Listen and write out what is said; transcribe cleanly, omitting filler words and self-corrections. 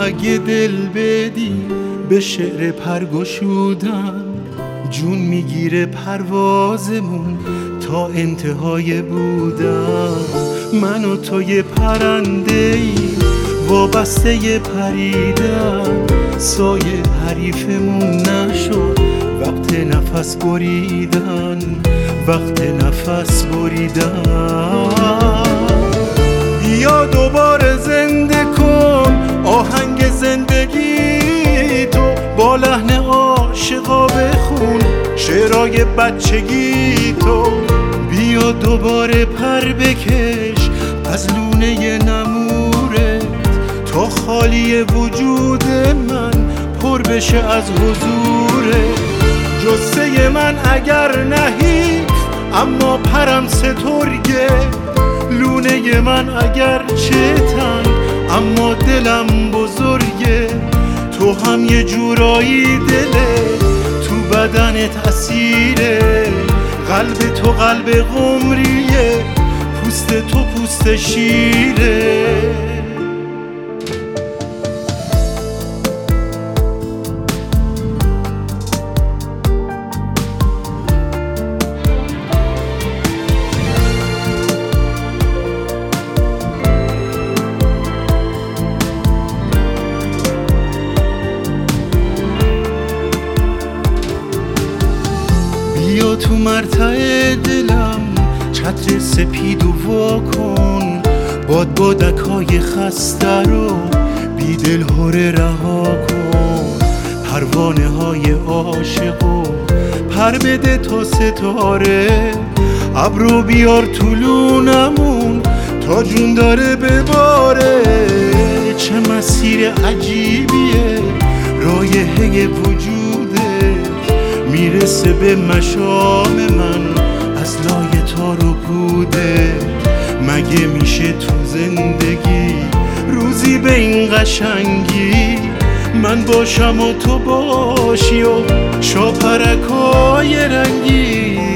اگه دل بدی به شعر پرگشودن، جون میگیره پروازمون تا انتهای بودن. من و تو یه پرنده ای وابسته پریدن، سایه حریفمون نشد وقت نفس بریدن، وقت نفس بریدن. یا دوباره زنده کن آهنگ زندگی تو، با لحن عاشقا بخون شعرهای بچگی تو. بیا دوباره پر بکش از لونه نمورت تا خالی وجود من پر بشه از حضورت. جثه من اگر نهی اما پرم سترگه، لونه من اگر چه تنگ اما دلم بزرگه. تو هم یه جورایی دله تو بدنت اسیره، قلب تو قلب قمریه، پوست تو پوست شیره. بیا تو مرتع دلم چتر سپید و واکن، بادکای خسته رو بی دل هره رها کن. پروانه های عاشقو پر بده تا ستاره، ابرو بیار طولونمون تا جون داره بباره. چه مسیر عجیبیه رایحه وجودت، میرسه به مشام من از لای تار و پوده. مگه میشه تو زندگی روزی به این قشنگی من باشم و تو باشی و شاپرکای رنگی؟